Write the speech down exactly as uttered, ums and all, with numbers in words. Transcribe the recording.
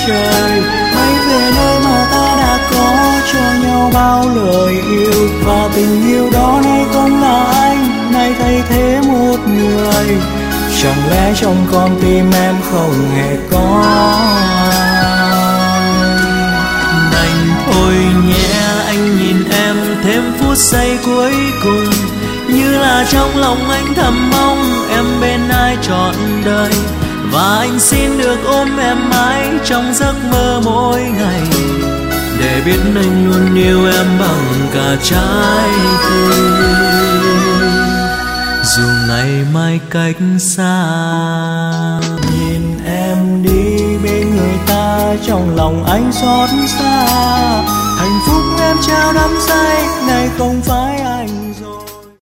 trời. Hãy về nơi mà ta đã có cho nhau bao lời yêu, và tình yêu đó nay không là anh, nay thay thế một người. Chẳng lẽ trong con tim em không hề có ai? Đành thôi nhé anh nhìn em thêm phút giây cuối cùng, như là trong lòng anh thầm mong em bên ai trọn đời. Và anh xin được ôm em mãi trong giấc mơ mỗi ngày, để biết anh luôn yêu em bằng cả trái tim. Dù ngày mai cách xa, nhìn em đi bên người ta trong lòng anh xót xa. Hạnh phúc em trao đắm say này không phải anh.